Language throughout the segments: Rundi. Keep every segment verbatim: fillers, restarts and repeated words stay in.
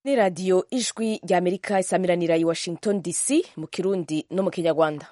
ni radiyo ijwi rya amerika isamiranira i washington dc mu kirundi no mu kinyarwanda.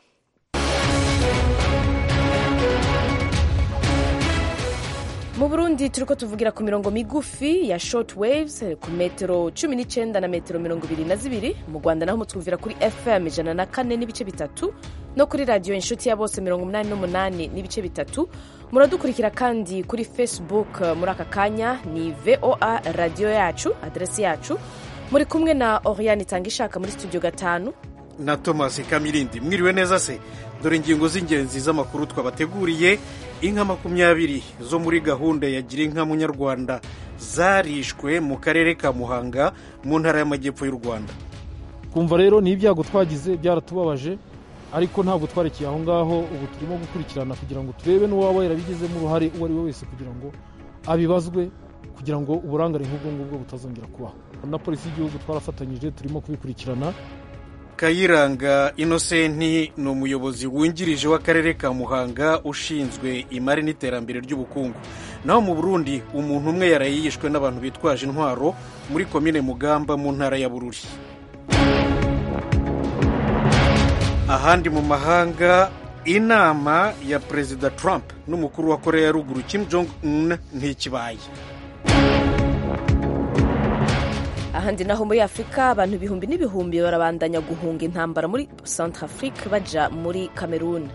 mu burundi turiko tuvugira ku mirongo migufi ya short waves ku metero cumi n'icenda na metero mirongo ibiri na zibiri. mu rwanda naho mutwumvira kuri fm ijana na kane n'ibice bitatu no kuri radiyo inshuti ya bose mirongo umunani n'umunani n'ibice bitatu. muradukurikira kandi kuri facebook muri aka kanya ni voa radiyo yacu, aderesi yacu. muri kumwe na Oriane Itangishaka muri studio gatanu na Thomas Kamirindi. mwiriwe neza se? dore ingingo z'ingenzi z'amakuru twabateguriye. inka makumyabiri zo muri gahunda ya gira inka munyarwanda zarishwe mu karere ka Muhanga mu ntara y'amajyepfo y'u Rwanda. kumva rero ni ibyago twagize, byaratubabaje, ariko ntabwo twarekeye aho ngaho. ubu turimo gukurikirana kugira ngo turebe n'uwaba yarabigizemo uruhare uwo ari we wese kugira ngo abibazwe, kugira ngo uburangare nk'ubwo ngubwo butazongera kubaho. na polisi y'igihugu twarafatanyije, turimo kubikurikirana. Kayiranga Innocenti ni umuyobozi wungirije w'akarere ka Muhanga ushinzwe imari n'iterambere ry'ubukungu. naho mu Burundi umuntu umwe yaraye yishwe n'abantu bitwaje intwaro muri komine Mugamba mu ntara ya Bururi. ahandi mu mahanga, inama ya Perezida Trump n'umukuru wa Korea ya Ruguru Kim Jong-un ntikibaye. ahandi naho muri Afurika abantu ibihumbi n'ibihumbi barabandanya guhunga intambara muri Centrafrique baja muri Cameroon.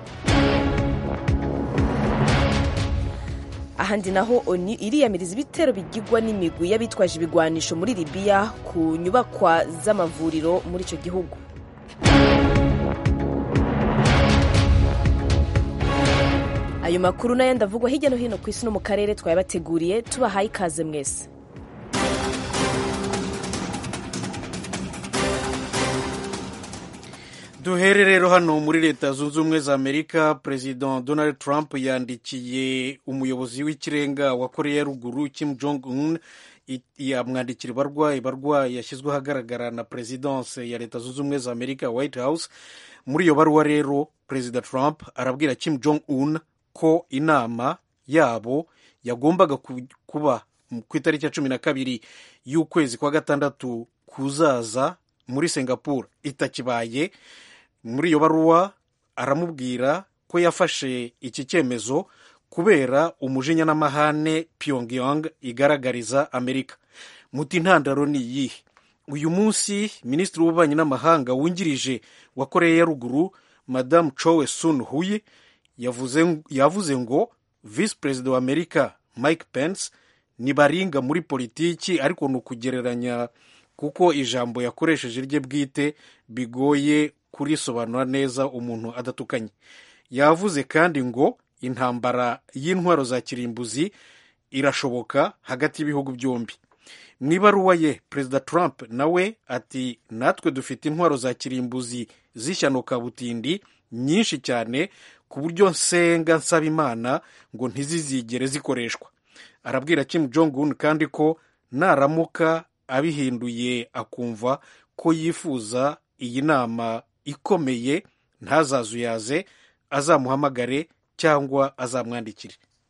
ahandi naho ONU iriyamiriza ibitero bigirwa n'imigwi y'abitwaje ibigwanisho muri Libya ku nyubakwa z'amavuriro muri ico gihugu. ayo makuru n'ayandi avugwa hirya no hino ku isi no mu karere twayabateguriye, tubahaye ikaze mwese. duhere rero hano muri leta zunze ubumwe za Amerika. Perezida Donald Trump yandikiye umuyobozi w'ikirenga wa Korea ya Ruguru Kim Jong-un, yamwandikira ibarwa ibarwa yashyizwe ahagaragara na Presidence ya leta zunze ubumwe za Amerika, White House. muri iyo baruwa rero Perezida Trump arabwira Kim Jong-un ko inama yabo yagombaga kuba ku itariki ya cumi na kabiri y'ukwezi kwa gatandatu kuzaza muri Singapore itakibaye. muri iyo baruwa aramubwira ko yafashe iki cyemezo kubera umujinya n'amahane Pyongyang igaragariza Amerika. muti intandaro ni iyihe? uyu munsi minisitiri w'ububanyi n'amahanga wungirije wa Korea ya Ruguru Madame Choe Sun-hui yavuze, yavuze ngo Vice Perezida wa Amerika Mike Pence nibaringa muri politiki, ariko ni ukugereranya kuko ijambo yakoresheje rye bwite bigoye kurisobanura neza umuntu adatukanye. yavuze kandi ngo intambara y'intwaro za kirimbuzi irashoboka hagati y'ibihugu byombi. mu ibaruwa ye Perezida Trump nawe ati natwe dufite intwaro za kirimbuzi z'ishyano kabutindi nyinshi cyane ku buryo nsenga nsaba Imana ngo ntizizigere zikoreshwa. arabwira Kim Jong-un kandi ko naramuka abihinduye akumva ko yifuza iyi nama ikomeye ntazazuyaze, azamuhamagare cyangwa azamwandikire.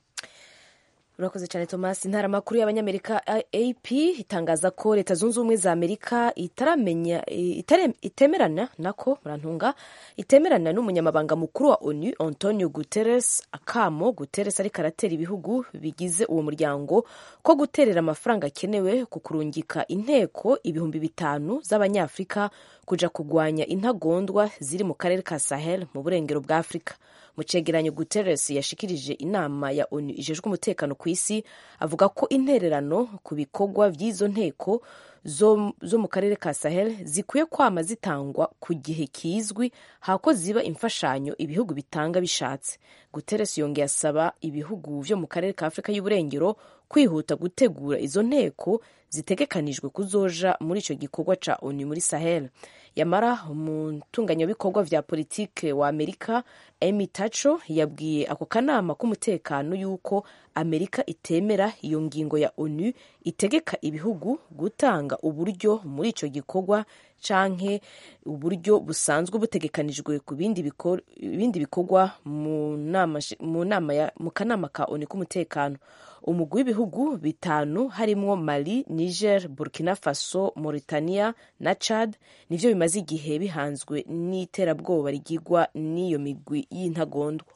urakoze cyane Thomas. intara makuru y'abanyamerika A P itangaza ko leta zunze ubumwe za Amerika itaramenya itemerana nako murantunga itemerana n'umunyamabanga mukuru wa ONU Antonio Guterres, akamo Guterres ariko aratera ibihugu bigize uwo muryango ko guterera amafaranga akenewe ku kurungika inteko ibihumbi bitanu z'abanyafrika kuja kugwanya intagondwa ziri mu karere ka Sahel mu burengero bwa Afrika. mu cegeranyo Guterres yashikirije inama ya ONU ijejwe umutekano ku isi, avuga ko intererano ku bikorwa by'izo nteko zo, zo mu karere ka Sahel zikwiye kwama zitangwa ku gihe kizwi hako ziba imfashanyo ibihugu bitanga bishatse. Guterres yongeye asaba ibihugu vyo mu karere ka Afrika y'uburengero kwihuta gutegura izo nteko zitegekanijwe kuzoja muri ico gikorwa ca ONU muri Sahel. yamara umutunganyabikorwa vya politike wa Amerika Amy Tacho yabwiye ako kanama k'umutekano yuko Amerika itemera iyo ngingo ya ONU itegeka ibihugu gutanga uburyo muri ico gikorwa canke uburyo busanzwe butegekanijwe ku bindi bikorwa mu nama mu nama ya mu kanama ka ONU k'umutekano. umugwi w'ibihugu bitanu harimwo Mali, Niger, Burkina Faso, Mauritania na Chad nivyo bimaze igihe bihanzwe n'iterabwoba rigirwa n'iyo migwi y'intagondwa.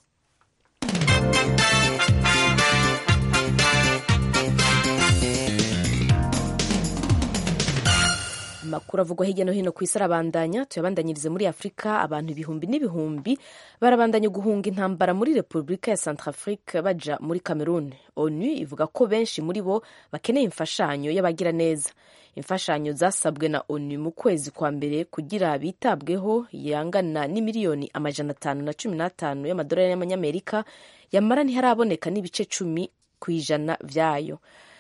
Amakuru avugwa hirya no hino ku isi arabandanya, tuyabandanyirize muri Afurika. Abantu ibihumbi n'ibihumbi barabandanya guhunga intambara muri Repubulika ya Centrafrique baja muri Cameroon. ONU ivuga ko benshi muri bo bakeneye imfashanyo y'abagira neza. Imfashanyo zasabwe na ONU mu kwezi kwa mbere kugira bitabweho yangana n'imiliyoni amajana atanu na cumi n'atanu y'amadolari y'amanyamerika, yamara ntiharaboneka n'ibice cumi kw'ijana vyayo.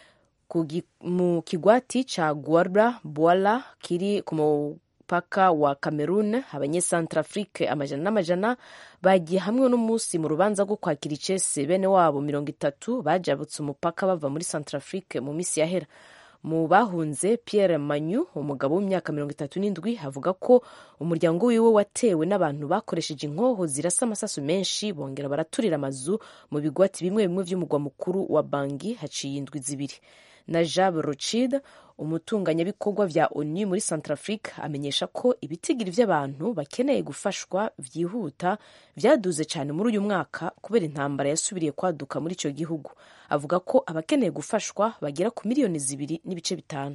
Mu kigwati ca Guarda Bwala kiri ku mupaka wa Cameroon, abanyecentrafrique amajana n'amajana bagiye hamwe n'umunsi mu rubanza rwo kwakira icese bene wabo mirongo itatu bajabutse umupaka bava muri Centrafrique mu misi yahera. Mu bahunze, Pierre Manyu, umugabo w'imyaka mirongo itatu n'indwi, avuga ko umuryango wiwe watewe n'abantu bakoresheje inkoho zirasa amasasu menshi bongera baraturira amazu mu bigwati bimwe bimwe vy'umugwa mukuru wa Bangui haciye indwi zibiri. Najab Rochid, umutunganyabikorwa vya ONU muri Centrafrique, amenyesha ko ibitigiri vy'abantu bakeneye gufashwa vyihuta vyaduze cyane muri uyu mwaka kubera intambara yasubiriye kwaduka muri ico gihugu. Avuga ko abakeneye gufashwa bagera ku miliyoni zibiri n'ibice bitanu.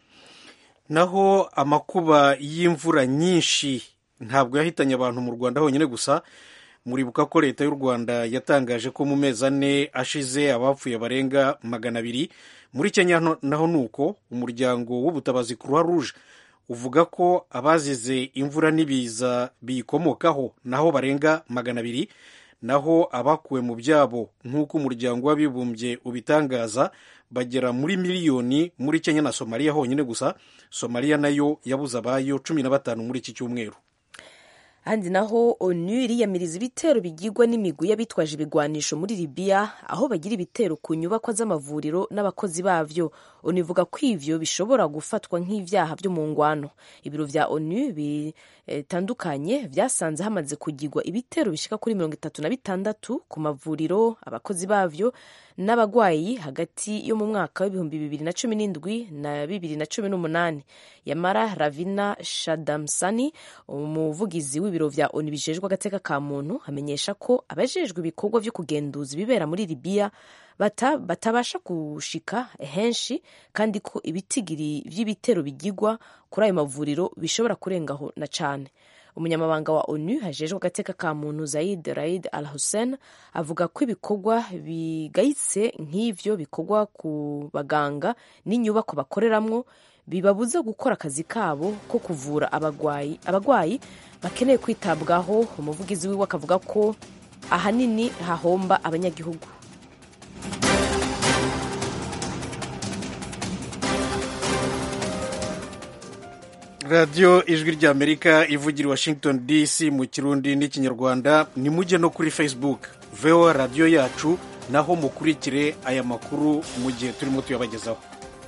Naho amakuba y'imvura nyinshi ntabwo yahitanye abantu mu Rwanda honyine gusa. Muribuka ko leta y'u Rwanda yatangaje ko mu mezi ane ashize abapfuye barenga magana abiri. Muri Kenya naho nuko umuryango w'ubutabazi Croix Rouge uvuga ko abazize imvura n'ibiza biyikomokaho naho barenga magana abiri, naho abakuwe mu byabo nk'uko umuryango w'abibumbye ubitangaza bagera muri miliyoni muri Kenya na Somalia honyine gusa. Somalia nayo yabuze abayo cumi na batanu muri iki cyumweru. Handi naho ONU iriyamiriza ibitero bigirwa n'imigwi y'abitwaje ibigwanisho muri Libya, aho bagira ibitero ku nyubakwa z'amavuriro n'abakozi bavyo. ONU ivuga ko ivyo bishobora gufatwa nk'ivyaha vyo mu ngwano. Ibiro vya ONU bitandukanye vyasanze hamaze kugirwa ibitero bishika kuri mirongo itatu na bitandatu ku mavuriro, abakozi bavyo n'abagwayi hagati yo mu mwaka w'ibihumbi bibiri na cumi n'indwi na bibiri na cumi n'umunani. Yamara Ravina Shadamsani, umuvugizi w'ibiro vya ONU bijejwe agateka ka muntu, amenyesha ko abajejwe ibikorwa vyo kugenduza ibibera muri Libya bata, batabasha gushika henshi, kandi ko ibitigiri vy'ibitero bigirwa kuri ayo mavuriro bishobora kurengaho na cane. Umunyamabanga wa ONU hajejwe agateka ka muntu Zaid Raid Al Hussein avuga ko ibikorwa bigayitse nk'ivyo bikorwa ku baganga n'inyubako bakoreramwo bibabuza gukora akazi kabo ko kuvura abagwayi abagwayi bakeneye kwitabwaho. Umuvugizi wiwe akavuga ko ahanini hahomba abanyagihugu. Radio Ijwi rya Amerika ivugira Washington D C mu Kirundi n'ikinyarwanda. Ni mujye no kuri Facebook V O A radio yacu, naho mukurikire aya makuru mu gihe turimo tuyabagezaho.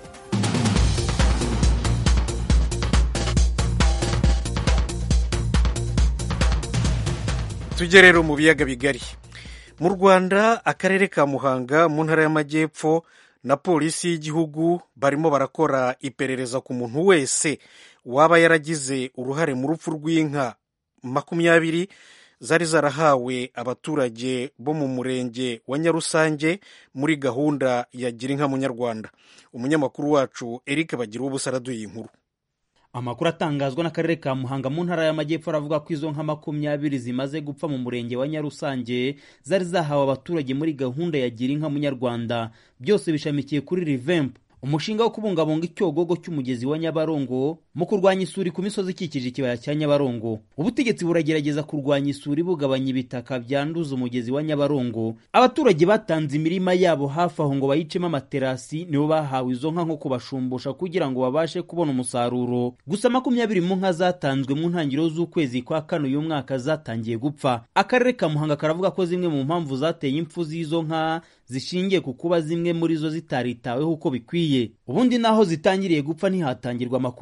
Tujye rero mu biyaga bigari. Mu Rwanda, akarere ka Muhanga mu ntara y'Amajyepfo na polisi y'igihugu barimo barakora iperereza ku muntu wese waba yaragize uruhare mu rupfu rw'inka makumyabiri zari zarahawe abaturage bo mu murenge wa Nyarusange muri gahunda ya Gira Inka Munyarwanda. Umunyamakuru wacu Eric Bagiruwubusa araduye inkuru. Amakuru atangazwa n'akarere ka Muhanga mu ntara y'Amajyepfo aravuga ko izo nka makumyabiri zimaze gupfa mu murenge wa Nyarusange zari zahawe abaturage muri gahunda ya Gira Inka Munyarwanda. Byose bishamikiye kuri Revamp, umushinga wo kubungabunga icyogogo cy'umugezi wa Nyabarongo mu kurwanya isuri ku misozi ikikije ikibaya cya Nyabarongo. Ubutegetsi buragerageza kurwanya isuri bugabanya ibitaka byanduza umugezi wa Nyabarongo. Abaturage batanze imirima yabo hafi aho ngo bayicemo amaterasi nibo bahawe izo nka nko kubashumbusha kugira ngo babashe kubona umusaruro. Gusa makumyabiri mu nka zatanzwe mu ntangiriro z'ukwezi kwa kane uyu mwaka zatangiye gupfa. Akarere ka Muhanga karavuga ko zimwe mu mpamvu zateye impfu z'izo nka zishingiye ku kuba zimwe muri zo zitaritaweho uko bikwiye. Ubundi naho zitangiriye gupfa ntihatangirwa amakuru ku gihe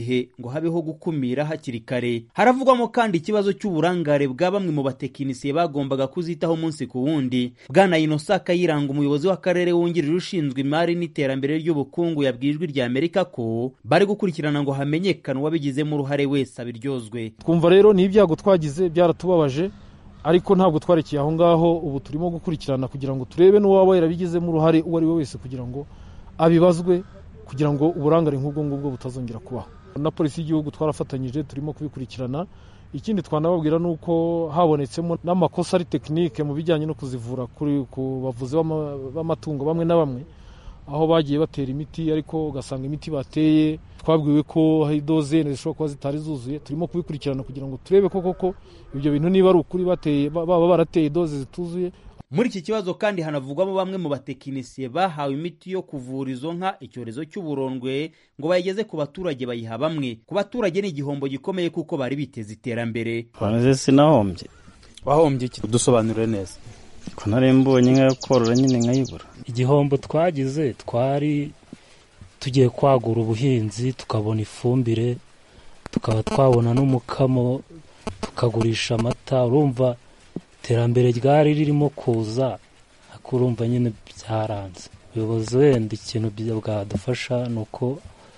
gihe ngo habeho gukumira hakiri kare. Haravugwamo kandi ikibazo cy'uburangare bwa bamwe mu batekinisiye bagombaga kuzitaho umunsi ku wundi. Bwana Innocent Kayiranga, umuyobozi w'akarere wungirije ushinzwe imari n'iterambere ry'ubukungu, yabwiye Ijwi rya Amerika ko bari gukurikirana ngo hamenyekane uwabigizemo uruhare wese abiryozwe. Twumva rero ni ibyago twagize byaratubabaje, ariko ntabwo twarekeye aho ngaho. Ubu turimo gukurikirana kugira ngo turebe n'uwaba yarabigizemo uruhare uwo ari we wese kugira ngo abibazwe, kugira ngo uburangare nk'ubwo ngubwo butazongera kubaho. Na polisi y'igihugu twarafatanyije, turimo kubikurikirana. Ikindi twanababwira ni uko habonetsemo n'amakosa ari tekinike mu bijyanye no kuzivura kuri ku bavuzi b'amatungo bamwe na bamwe, aho bagiye batera imiti ariko ugasanga imiti bateye twabwiwe ko hari doze zishobora kuba zitari zuzuye. Turimo kubikurikirana kugira ngo turebe ko koko ibyo bintu niba ari ukuri bateye baba barateye doze zituzuye. Muri iki kibazo kandi hanavugwamo bamwe mu batekinisiye bahawe imiti yo kuvura izo nka icyorezo cy'uburondwe ngo bayigeze ku baturage bayiha bamwe. Ku baturage ni igihombo gikomeye kuko bari biteze iterambere. Banaze sinahombye. Wahombye iki? Dusobanurire neza. Ko narembonye nka korora nyine nkayibura. Igihombo twagize, twari tugiye kwagura ubuhinzi tukabona ifumbire, tukaba twabona n'umukamo, tukagurisha amata. Urumva iterambere ryari ririmo kuza, akurumva nyine byaranze. Ubuyobozi wenda ikintu bwadufasha ni uko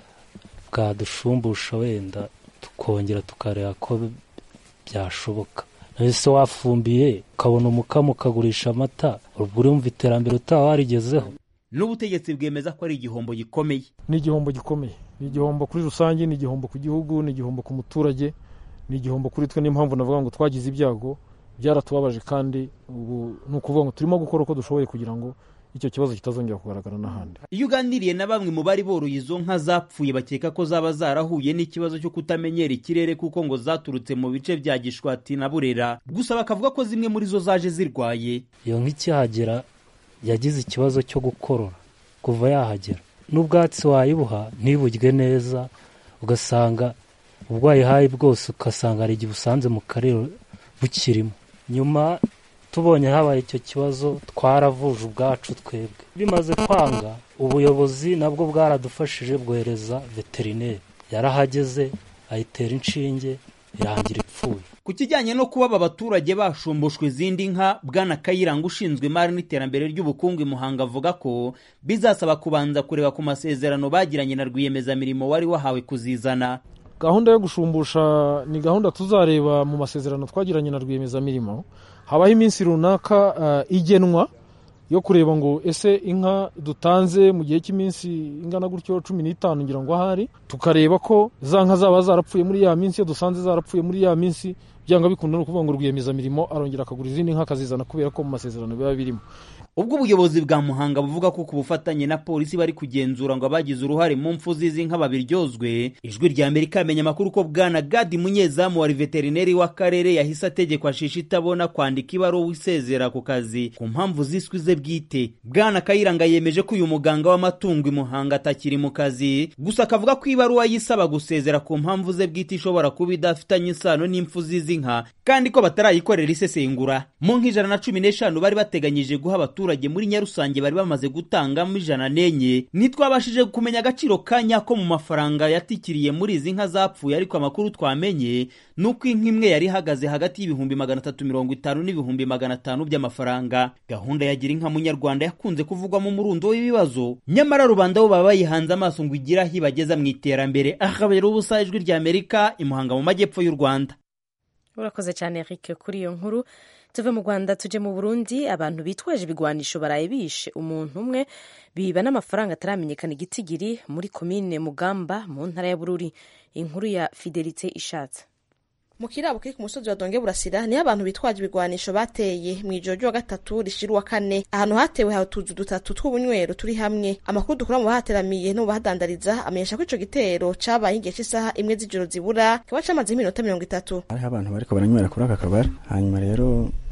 bwadushumbusha, wenda tukongera tukareba ko byashoboka. Ese wafumbiye ukabona umukamo ukagurisha amata, ubwo urumva iterambere utaba warigezeho. N'ubutegetsi bwemeza ko ari igihombo gikomeye. Ni igihombo gikomeye, ni igihombo kuri rusange, ni igihombo ku gihugu, ni igihombo ku muturage, ni igihombo kuri twe. Niyo mpamvu navuga ngo twagize ibyago, byaratubabaje, kandi ubu ni ukuvuga ngo turimo gukora uko dushoboye kugira ngo icyo kibazo kitazongera kugaragara n'ahandi. Iyo uganiriye na bamwe mu bari boroye izo nka zapfuye, bakeka ko zaba zarahuye n'ikibazo cyo kutamenyera ikirere kuko ngo zaturutse mu bice bya Gishwati na Burera, gusa bakavuga ko zimwe muri zo zaje zirwaye. Iyo nk'ikihagera yagize ikibazo cyo gukorora kuva yahagera, n'ubwatsi wayibuha ntiburye neza, ugasanga ubwayihaye bwose ugasanga hari igihe usanze mu karere bukirimo. Nyuma tubonye habaye icyo kibazo twaravuje ubwacu twebwe. Bimaze kwanga, ubuyobozi nabwo bwaradufashije bwohereza veterineri, yarahageze ayitera inshinge irangira ipfuye. Ku kijyanye no kuba aba baturage bashumbushwe izindi nka, Bwana Kayiranga ushinzwe imari n'iterambere ry'ubukungu i Muhanga avuga ko bizasaba kubanza kureba ku masezerano bagiranye na rwiyemezamirimo wari wahawe kuzizana. Gahunda yo gushumbusha ni gahunda tuzareba mu masezerano twagiranye na rwiyemezamirimo. Habaho iminsi runaka uh, igenwa yo kureba ngo ese inka dutanze mu gihe cy'iminsi ingana gutyo cumi n'itanu ngira ngo ahari, tukareba ko za nka zaba zarapfuye muri ya minsi. Iyo dusanze zarapfuye muri ya minsi, byanga bikunda no kuvuga ngo rwiyemezamirimo arongera akagura izindi nka akazizana, kubera ko mu masezerano biba birimo. Ubwo ubuyobozi bwa Muhanga buvuga ko ku bufatanye na polisi bari kugenzura ngo abagize uruhare mu mfu z'izi nka babiryozwe. Ijwi rya Amerika yamenye amakuru ko Bwana Gadi Munyezamu wa veterineri w'akarere yahise ategekwa shisha itabona kwandika ibaruwa isezera ku kazi ku mpamvu ziswi ze bwite. Bwana Kayiranga yemeje ko uyu muganga w'amatungo i Muhanga atakiri mu kazi, gusa akavuga ko ibaruwa yisaba gusezera ku mpamvu ze bwite ishobora kuba idafitanye isano n'impfu z'izi nka, kandi ko batarayikorera isesengura. Mu nk'ijana na cumi n'eshanu bari bateganyije guha abaturage muri Nyarusange bari bamaze gutangamo ijana n'enye. Nitwabashije kumenya agaciro ka nyako mu mafaranga yatikiriye muri izi nka zapfuye, ariko amakuru twamenye nuko inka imwe yari ihagaze hagati y'ibihumbi magana atatu mirongo itanu n'ibihumbi magana atanu by'amafaranga. Gahunda ya Gira Inka Munyarwanda yakunze kuvugwamo umurundo w'ibibazo, nyamara rubanda bo baba bayihanze amaso ngo igira aho ibageza mu iterambere. Akabera ubusa, Ijwi rya Amerika i Muhanga mu majyepfo y'u Rwanda. Urakoze cyane Eric kuri iyo nkuru. Tuve mu Rwanda tuje mu Burundi. Abantu bitwaje ibigwanisho baraye bishe umuntu umwe, biba n'amafaranga ataramenyekana igitigiri muri komine Mugamba mu ntara ya Bururi. Inkuru ya Fidelite Ishatse. Mu kirabo kiri ku musozi wa Donge Burasira niho abantu bitwaje ibigwanisho bateye mu ijoro wa gatatu rishira wa kane. Ahantu hatewe hatuzu dutatu tw'ubunywero turi hamwe. Amakuru dukora mu bahateramiye no bahadandariza amenyesha ko ico gitero cabaye igihe cy'isaha imwe z'ijoro zibura, kaba camaze iminota mirongo itatu. Hari abantu bariko baranywera kuri aka kabari, hanyuma rero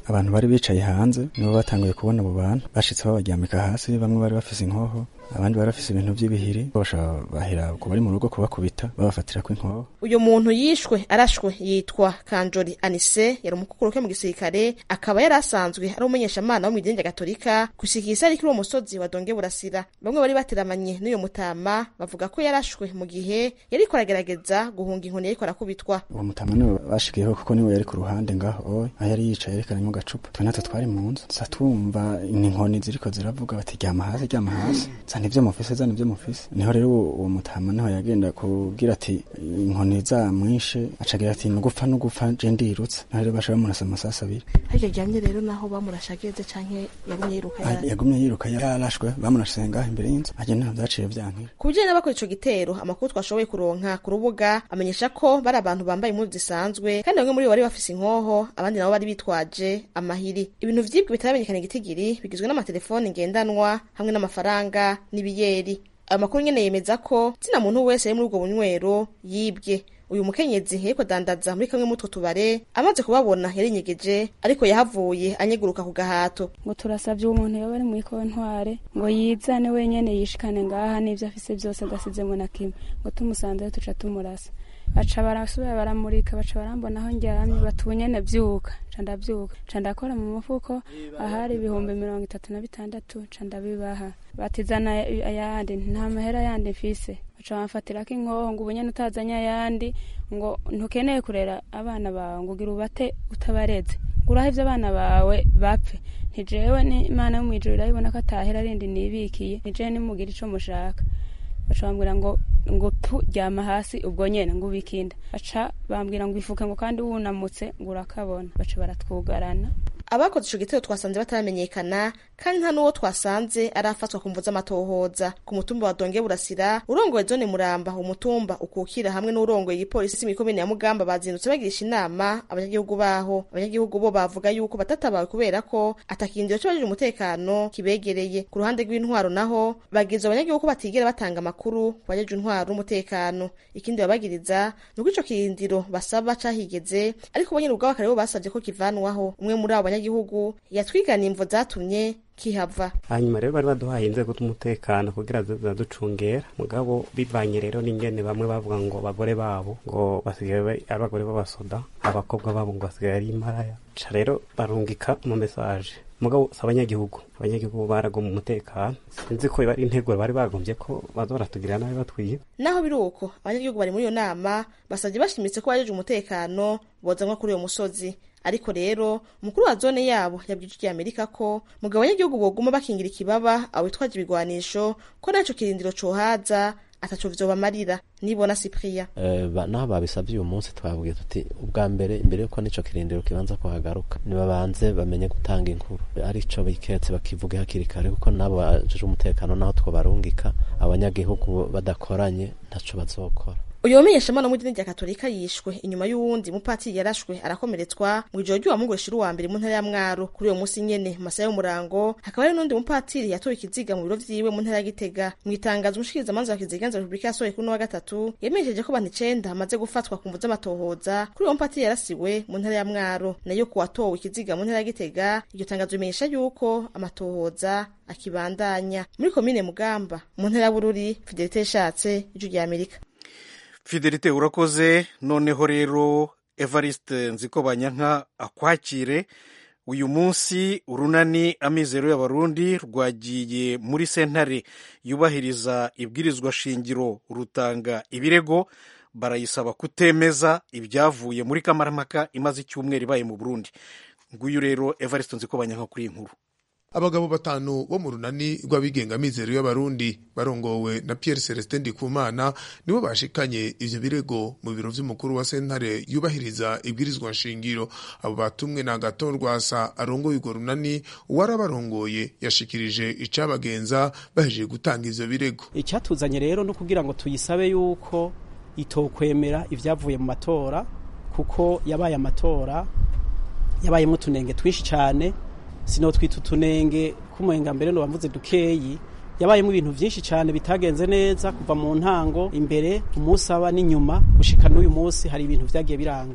abantu bari bicaye hanze nibo batanguye kubona abo bantu bashitse babaryamika hasi, bamwe bari bafise inkoho abandi bari bafise ibintu by'ibihiri, bashaka bahera ku bari mu rugo kubakubita babafatira ko inkoho. Uyu muntu yishwe arashwe yitwa Kanjori Anise, yari umukukuruke mu gisirikare, akaba yari asanzwe ari umumenyeshamana wo mu idini gatolika gushikisa ari kuri uwo musozi wa Donge Burasira. Bamwe bari bateramanye n'uyo mutama bavuga ko yarashwe mu gihe yari koragerageza guhunga inkoni yari korakubitwa. Uwo mutama niwe bashikiyeho kuko niwe yari ku ruhande ngaho, aho yari yicaye yerekana mu gacupa. Twe natwe twari mu nzu satumva inkoni ziriko ziravuga bati ryama hasi ryama hasi, zana ivyo mufise zana ivyo mufise. Niho rero uwo mutama niho yagenda kugira ati inkoni zamwishe, acagira ati nugupfa nugupfa je ndirutse. Niho rero bashaka murasa amasasa abiri. Haje ryamye rero naho bamurashageze canke yagumye yiruka yara yagumye yiruka yarashwe bamurashenga imbere y'inzu. Aje nta vyaciye vyankira. Kubijanye n'abakora ico gitero, amakuru twashoboye kuronka ku rubuga amenyesha ko bari abantu bambaye impuzu zisanzwe kandi bamwe muri bo bari bafise inkoho, abandi nabo bari bitwaje amahiri. Ibintu vyibwe bitaramenyekana igitigiri bigizwe n'amatelefoni ngendanwa hamwe n'amafaranga n'ibiyeri. Amakuru nyene yemeza ko zina muntu wese ari muri ubwo bunywero yibwe. Uyu mukenyezi yariko dandaza muri kamwe mutwo tubare, amaze kubabona yarinyegeje ariko yahavuye anyeguruka ku gahato. Ngo turasavye umuntu yoba ari muri kontware ngo yizane wenyene yishikane ngaha n'ivyo afise byose adasizemo na kimwe, ngo tumusanze tuca tumurasa. Baca barasubira baramurika, baca barambona aho ndyamye batunyene vyuka, canda vyuka canda akora mu mufuko ahari ibihumbi mirongo itatu na bitandatu canda bibaha. Batizana ayandi nta mahera yandi mfise, baca bamfatirako inkoho ngo ubunyene utazanya ayandi, ngo ntukeneye kurera abana bawe ngo ugira ubate utabareze, guraho ivyo abana bawe bapfe. Ntijewe ni Imana yo mwijuru irabibona ko atahera rindi nibikiye, nije nimugira ico mushaka. Baca bambwira ngo ngo turyama hasi ubwo nyene ngo ubikinda. Baca bambwira ngo ifuke ngo kandi wunamutse ngo urakabona. Baca baratwugarana. Abakoze ico gitero twasanze bataramenyekana kandi nta nuwo twasanze arafatwa kumvuza amatohoza. Ku mutumba wa Donge Burasira urongoye zone Muramba, umutumba ukukira hamwe n'urongoye igipolisi mu komine ya Mugamba bazindutse bagirisha inama abanyagihugu baho. Abanyagihugu bo bavuga yuko batatabawe kubera ko atakindiro cyo baje umutekano kibegereye. Ku ruhande rw'intwaro naho bagize abanyagihugu batigera batanga amakuru bajeje intwaro umutekano. Ikindi babagiriza nuko ico kirindiro basaba cahigeze ariko abanyene ubwabo kare bo basavye ko kivanwaho. Umwe muri abo banyagihugu yatwigana imvo zatumye kihava. Hanyuma rero bari baduhaye inzego z'umutekano kugira zaducungera, mugabo bivanye rero n'ingene bamwe bavuga ngo abagore babo ngo basigaye ari abagore b'abasoda, abakobwa babo ngo basigaye ari imparaya. Ca rero barungika mu message, mugabo abanyagihugu abanyagihugu barago mu mutekano. Sinzi ko bari intego bari bagombye ko bazoratugirira nabi batwiye. Naho biruko abanyagihugu bari muri yo nama basavye bashimitse ko bajeje umutekano bozanwa kuri uyo musozi. Ariko rero umukuru wa zone yabo yabwije Amerika ko mugabo abanyagihugu boguma bakingira ikibaba awitwaje ibigwanisho ko naco kirindiro cohaza ataco vyobamarira. Nibona Cyprien eh naho babisabye uyu munsi twabwiye tuti ubwa mbere imbere yuko nico kirindiro kibanza kuhagaruka nibabanze bamenye gutanga inkuru arico biketse bakivuga hakiri kare kuko nabo bajeje umutekano naho two barungika abanyagihugu badakoranye ntaco bazokora. Uyo menyeshamana mu idini rya Katolika yishwe inyuma y'uwundi mupatiri yarashwe arakomeretswa mu ijoro ry'uwa Mungu shiru wa mbere mu ntara ya Mwaro. Kuri uyo musi nyene mu masaha y'umurango hakaba hari n'undi mupatiri yatoye ikiziga mu biro vyiwe mu ntara ya Gitega. Mu itangazo umushikiriza manza wa Kiziganza Republika yasohoye kuri wa gatatu yemejeje ko abantu icenda hamaze gufatwa ku mvuza amatohoza kuri uwo mupatiri yarasiwe mu ntara ya Mwaro. Nayo ku watowe ikiziga mu ntara ya Gitega, iryo tangazo rimenyesha yuko amatohoza akibandanya. Muri komine Mugamba mu ntara ya Bururi, Fidelite Yashatse, Ijwi rya Amerika. Fidelite urakoze. Noneho rero Evariste Nzikobanyanka akwakire. Uyu munsi urunani Amizero y'Abarundi rwagiye muri sentare yubahiriza ibwirizwa shingiro rutanga ibirego, barayisaba kutemeza ibyavuye muri kamarampaka imaze icyumweru ibaye mu Burundi. Nguyu rero Evariste Nzikobanyanka kuri inkuru. Abagabo batanu bo mu runani rw'abigenga Amizero y'Abarundi barongowe na Pierre Celestin Ndikumana nibo bashikanye ivyo birego mu biro vy'umukuru wa sentare yubahiriza ibwirizwa nshingiro. Abo batumwe na Agathon Rwasa arongoye urwo runani, uwarabarongoye yashikirije icabagenza bahejeje gutanga ivyo birego. Icyatuzanye rero no kugira ngo tuyisabe yuko itokwemera ivyavuye mu matora, kuko yabaye amatora yabaye mu tunenge twinshi cyane, sino twita utunenge kumuhenga mbere no bamvuze dukeyi, yabayemo ibintu byinshi cyane bitagenze neza kuva mu ntango imbere umusaba n'inyuma gushika n'uyu munsi. Hari ibintu vyagiye biranga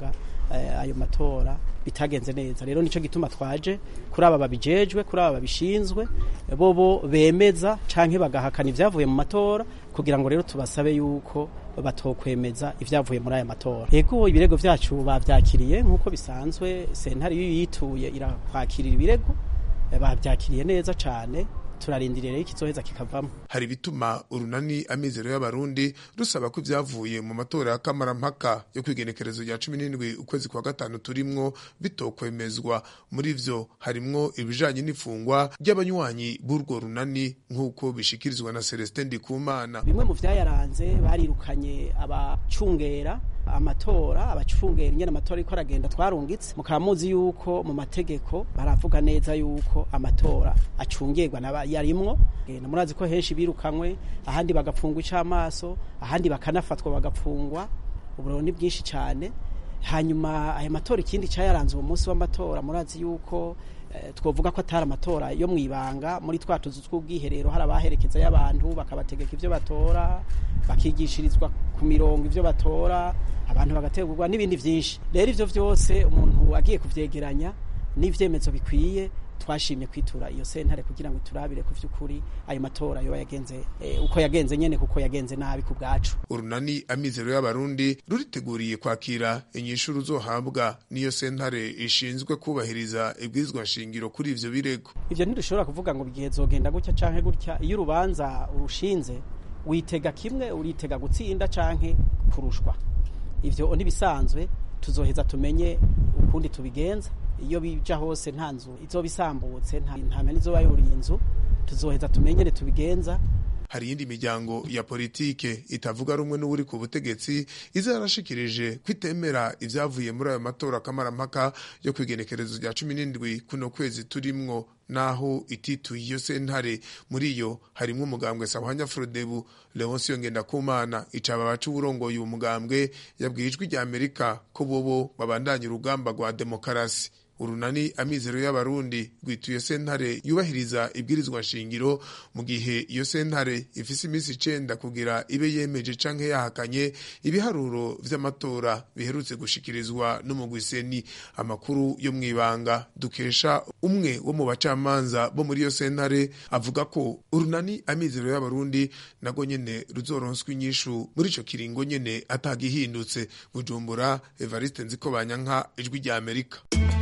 eh, ayo matora bitagenze neza. Rero nico gituma twaje kuri aba babijejwe, kuri aba babishinzwe, bobo bemeza canke bagahakana ivyavuye mu matora, kugira ngo rero tubasabe yuko batokwemeza ivyavuye muri aya matora. Yego ibirego vyacu bavyakiriye nkuko bisanzwe, sentare iyo yituye irakwakirira ibirego, bavyakiriye neza cane, turarindiriye rero ikizoheza kikavamo. Hari bituma urunani amizero y'abarundi rusaba ko ivyavuye mu matora ya kamarampaka yo kwigenekerezo rya cumi n'indwi ukwezi kwa gatanu turimwo bitokwemezwa. Muri vyo harimwo ibijanye n'ifungwa ry'abanywanyi b'urwo runani nk'uko bishikirizwa na Celestin Ndikumana. Bimwe mu vyayaranze barirukanye abacungera amatora, abacungera nyene amatora iko aragenda twarungitse, mukaba muzi yuko mu mategeko baravuga neza yuko amatora acungirwa na yarimwo. Na murazi ko henshi birukanywe, ahandi bagapfungwa icamaso, ahandi bakanafatwa bagapfungwa, uburo ni bwinshi cyane. Hanyuma aya matora ikindi cyayaranze uwo munsi w'amatora, murazi yuko eh, twovuga ko atari amatora yo mwibanga, muri twatuzu tw'ubwiherero hari abaherekeza y'abantu bakabategeka ivyo batora, bakigishirizwa ku mirongo ivyo batora, abantu bagategurwa n'ibindi vyinshi. Rero ivyo vyose umuntu agiye kuvyegeranya n'ivyemezo bikwiye, twashimye kwitura iyo sentare kugira ngo turabire ku vy'ukuri ayo matora yo yagenze e, uko yagenze nyene kuko yagenze nabi ku bwacu. Urunani amizero y'abarundi ruriteguriye kwakira inyishu ruzohabwa niyo sentare ishinzwe kubahiriza ibwirizwa shingiro kuri ivyo birego. Ivyo ntidushobora kuvuga ngo bigiye zogenda gutya canke gutya. Iyo urubanza urushinze witega kimwe, uritega gutsinda canke kurushwa. Ivyo nibisanzwe, tuzoheza tumenye ukundi tubigenza. Iyo bija hose nta nzu izobisambutse, nta ntame nizoba yuriye inzu, tuzoheza tumenyere tubigenza. Hari yindi miryango ya politike itavuga rumwe n'uri ku butegetsi izarashikirije kwitemera ivyavuye muri ayo matora kamarampaka yo kwigenekerezo rya cumi n'indwi kuno kwezi turimwo, naho itituye iyo sentare. Muri yo harimwo umugambwe Sahwanya Frodebu. Leoncio Ngendakumana icaba bacu uburongoye uwo mugambwe yabwiye ijwi rya Amerika ko bobo babandanya urugamba rwa demokarasi. Urunani amizero y'abarundi rwituye sentare yubahiriza ibwirizwa shingiro, mu gihe iyo sentare ifise imisi icenda kugira ibe yemeje canke yahakanye ibiharuro vy'amatora biherutse gushikirizwa n'umugwi seni. Amakuru yo mwibanga dukesha umwe wo mu bacamanza bo muri iyo sentare avuga ko urunani amizero y'abarundi nago nyene ruzoronswa inyishu muri ico kiringo nyene atagihindutse. Bujumbura, Evariste Nzikobanyanka, ijwi rya Amerika.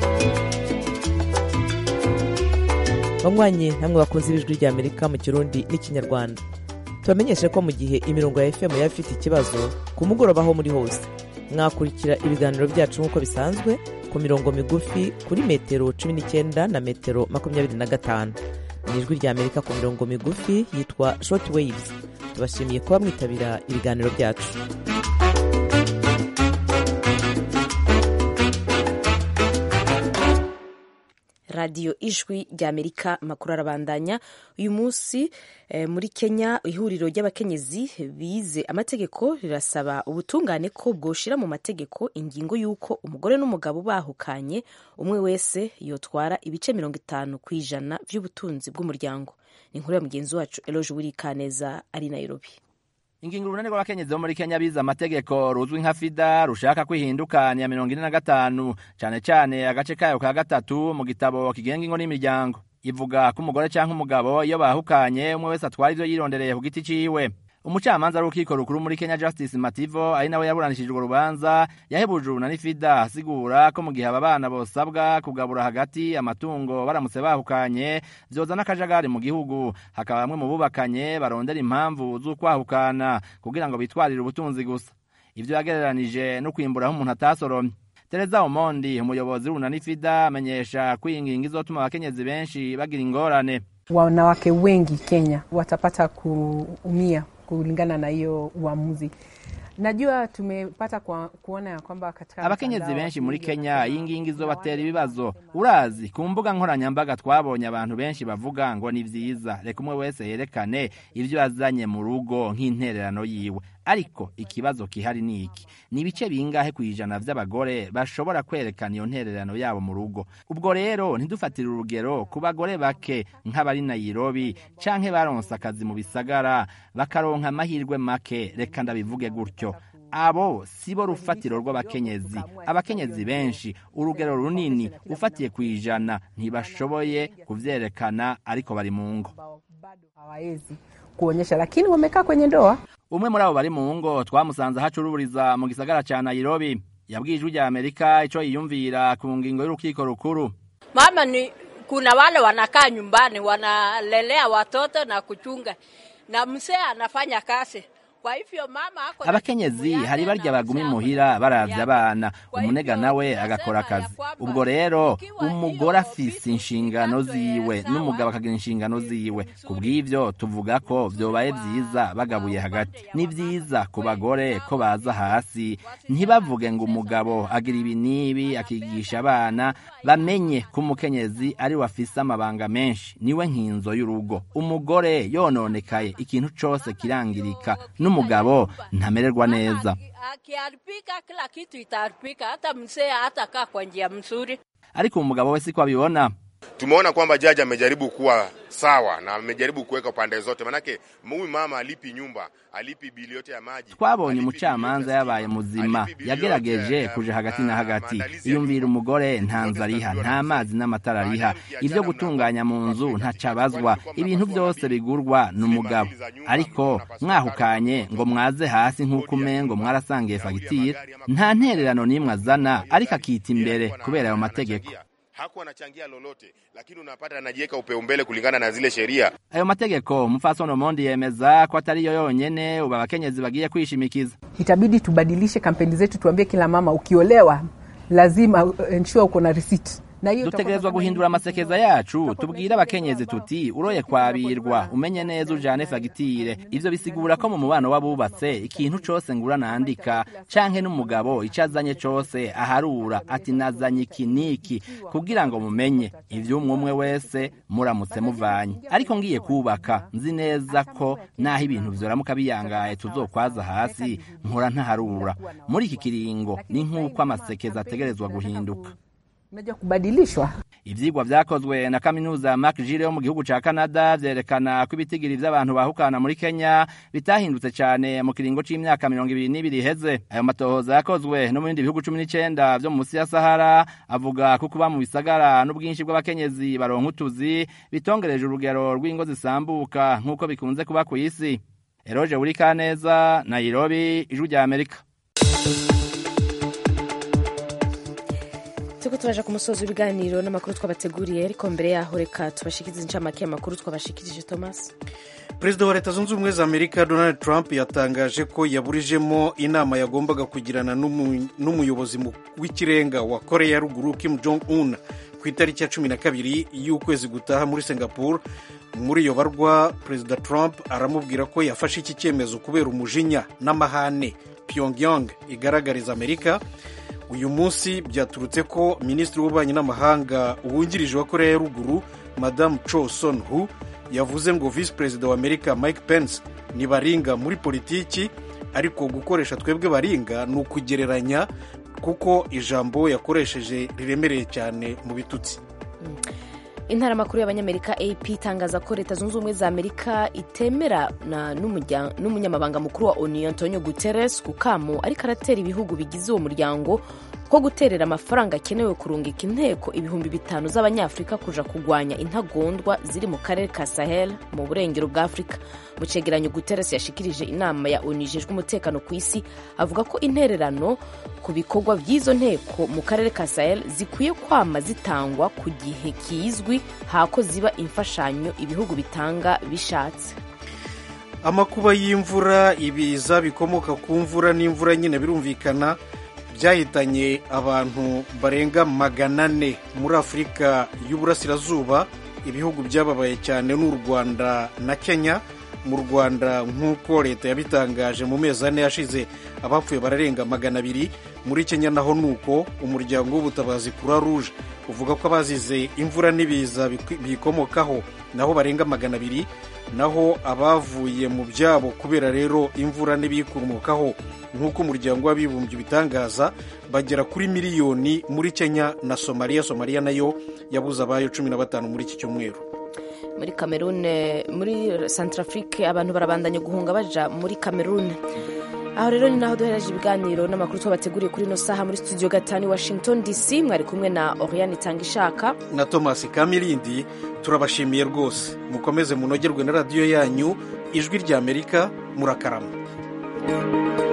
banywanyi namwe bakunze ibijwi rya Amerika mu Kirundi n'ikinyarwanda, tubamenyeshe ko mu gihe imirongo ya F M yaba ifite ikibazo ku mugoroba aho muri hose, mwakurikira ibiganiro byacu nk'uko bisanzwe ku mirongo migufi kuri metero cumi n'icyenda na metero makumyabiri na gatanu. Ni ijwi rya Amerika ku mirongo migufi yitwa short waves. Tubashimiye kuba mwitabira ibiganiro byacu. Radio Ijwi rya Amerika, makuru arabandanya. Uyu munsi eh, muri Kenya ihuriro ry'abakenyezi bize amategeko rirasaba ubutungane ko bwoshira mu mategeko ingingo yuko umugore n'umugabo bahukanye umwe wese yotwara ibice mirongo itanu kwijana vy'ubutunzi bw'umuryango. Ni inkuru ya mugenzi wacu Eloge Wirikaneza ari Nairobi. Ingingo urunani rw'abakenyezi bo muri Kenya bize amategeko ruzwi nka FIDA rushaka kwihindukanya ya mirongo ine na gatanu, cane cane agace kayo ka gatatu mu gitabo kigenga ingo n'imiryango. Ivuga ko umugore canke umugabo iyo bahukanye umwe wese atwara ivyo yirondereye ku giti ciwe. Umucamanza w'urukiko rukuru muri Kenya Justice Mativo ari nawe yaburanishije urwo rubanza yahebuje urunani FIDA asigura ko mu gihe aba bana bosabwa kugabura hagati amatungo baramutse bahukanye vyozana akajagari mu gihugu, hakaba bamwe mu bubakanye barondera impamvu z'ukwahukana kugira ngo bitwarire ubutunzi gusa. Ivyo yagereranije no kwimbura aho umuntu atasoromye. Tereza Omondi umuyobozi w'urunani FIDA amenyesha ko ingingo izotuma abakenyezi benshi bagira ingorane. Wanawake wengi Kenya watapata kuumia kulingana na hiyo uamuzi. Najua tumepata kwa, kuona ya kwamba katika abakenyezi benshi muri Kenya ingingi zo batera ibibazo. Urazi ku mbuga nkoranyambaga twabonye abantu benshi bavuga ngo ni vyiza reka umwe wese yerekane ivyo yazanye mu rugo nk'intererano yiwe. Ariko ikibazo kihari ni iki: ni ibice bingahe kwijana vy'abagore bashobora kwerekana iyo ntererano yabo mu rugo? Ubwo rero ntidufatire urugero ku bagore bake nk'abari Nairobi canke baronse akazi mu bisagara bakaronka amahirwe make, reka ndabivuge gutyo. abo sibo rufatiro rw'abakenyezi. Abakenyezi benshi urugero runini ufatiye kwijana ntibashoboye kuvyerekana ariko bari mu ngo. Hawawezi kuonyesha lakini wamekaa kwenye ndoa. Umwe muri abo bari mu ngo twamusanze hacuruburiza mu gisagara ca Nairobi. Yabwiye ijwi rya Amerika ico yiyumvira ku ngingo y'urukiko rukuru. Mama ni kuna wale wanakaa nyumbani wanalelea watoto na kuchunga na mzee anafanya kazi. Kwa hivyo mama ako abakenyezi hari barya bagumi muhira baravya abana umunega nawe agakora akazi. Ubwo rero umugore afise inshingano ziwe n'umugabo akagira inshingano ziwe. Kubw'ivyo tuvuga ko vyobaye vyiza bagabuye hagati. Ni vyiza ku bagore ko baza hasi ntibavuge ngo umugabo agira ibi nibi akigisha abana, bamenye ko umukenyezi ari wafise amabanga menshi niwe nkinzo y'urugo. Umugore yononekaye ikintu cose kirangirika n'umugabo ntamererwa neza. Akiharibika kila kitu itaharibika, hata mzee hatakaa kwa njia mzuri. Ariko umugabo we siko abibona. Tumeona kwamba jaji amejaribu kuwa sawa na amejaribu kuweka pande zote, manake huyu mama alipi nyumba, alipi bili yote ya maji. Twabonye umucamanza yabaye muzima, yagerageje kuja hagati na hagati. Iyumvira umugore nta nzariha, nta mazi n'amatara ariha, ivyo gutunganya mu nzu ntacabazwa, ibintu byose bigurwa n'umugabo. Ariko mwahukanye ngo mwaze hasi nk'uko umengo mwarasangiye fagitire, nta ntererano n'imwe azana, ariko akita imbere kubera ayo mategeko. Hakuwa anachangia lolote, lakini unapata anajiweka upeumbele kulingana na zile sheria. Ayo mategeko Mfasono Mondi yemeza kwa atari yo yonyene uba abakenyezi bagiye kwishimikiza. Itabidi tubadilishe kampeni zetu, tuambie kila mama ukiolewa lazima ensure uko na receipt. Dutegerezwa guhindura amasekeza yacu, tubwira abakenyezi tuti uroye kwabirwa umenye neza ujane fagitire. Ivyo bisigura ko mu mubano w'abubatse ikintu cose ngura nandika canke n'umugabo icazanye cose aharura ati nazanye ikiniki kugira ngo mumenye ivyo umwe wese muramutse muvanye. Ariko ngiye kubaka nzi neza ko naho ibintu vyoramuka biyangaye tuzokwaza hasi nkora ntaharura. Muri iki kiringo ni nk'uko amasekeza ategerezwa guhinduka. Unajua kubadilishwa. Ivyigwa vyakozwe na kaminuza ya McGill yo mu gihugu ca Canada vyerekana ko ibitigiri vy'abantu bahukana muri Kenya bitahindutse cyane mu kiringo c'imyaka mirongo ibiri n'ibiri heze. Ayo matohoza yakozwe no mu bindi bihugu cumi n'icenda vyo musi ya Sahara avuga ko kuba mu bisagara n'ubwinshi bw'abakenyezi baronka utuzi bitongereje urugero rw'ingo zisambuka nk'uko bikunze kuba ku isi. Eroje Urikaneza, Nairobi, Ijwi rya Amerika. Tuko turaja ku musozo w'ibiganiro n'amakuru twabateguriye, ariko mbere yaho reka tubashikirize incamake y'amakuru twabashikirije. Thomas. Perezida wa Leta Zunze Ubumwe za Amerika Donald Trump yatangaje ko yaburijemo inama yagombaga kugirana n'umuyobozi w'ikirenga wa Korea ya Ruguru Kim Jong Un ku itariki ya cumi na kabiri y'ukwezi gutaha muri Singapore. Muri iyo barwa Perezida Trump aramubwira ko yafashe iki cyemezo kubera umujinya n'amahane Pyongyang igaragariza Amerika. Uyu munsi byaturutse ko Minisitiri w'Ububanyi n'Amahanga uwungirije wa Korea ya Ruguru Madame Cho Son-hu yavuze ngo Vice President wa Amerika Mike Pence ni baringa muri politiki, ariko gukoresha twebwe baringa ni ukugereranya kuko ijambo yakoresheje riremereye cyane mu bitutsi. Intara makuru y'abanyamerika A P itangaza ko Leta Zunze Ubumwe za Amerika itemera n'umunyamabanga mukuru wa O N U Antonio Guterres ku kamo ariko aratera ibihugu bigize uwo muryango ko guterera amafaranga akenewe kurungika inteko ibihumbi bitanu z'abanyafrika kuja kugwanya intagondwa ziri mu karere ka Sahel mu burengero bwa Afrika. Mu cegeranyo Guterres yashikirije inama ya O N U ijejwe umutekano ku isi avuga ko intererano ku bikorwa by'izo nteko mu karere ka Sahel zikwiye kwama zitangwa ku gihe kizwi hako ziba imfashanyo ibihugu bitanga bishatse. Amakuba y'imvura, ibiza bikomoka ku mvura n'imvura nyine birumvikana byahitanye abantu barenga magana ane muri Afurika y'Uburasirazuba. Ibihugu byababaye cyane n'u Rwanda na Kenya. Mu Rwanda nk'uko leta yabitangaje mu mezi ane yashize abapfuye bararenga magana abiri. Muri Kenya naho nuko umuryango w'ubutabazi Croix Rouge uvuga ko abazize imvura n'ibiza bikomokaho naho barenga magana abiri. Naho abavuye mu byabo kubera rero imvura n'ibikomokaho nk'uko umuryango w'abibumbye bitangaza bagera kuri miliyoni muri Kenya na Somalia. Somalia nayo yabuze abayo cumi na batanu muri iki cyumweru. Muri Cameroon, muri Centrafrique abantu barabandanya guhunga baja muri Cameroon. aho rero ni naho duhereje ibiganiro n'amakuru twabateguriye kuri ino saha muri studio gatanu Washington D C. Mwari kumwe na Oriane Tangishaka na Thomas Kamilindi. Turabashimiye rwose, mukomeze munogerwe na radiyo yanyu Ijwi ry'Amerika. Murakarama.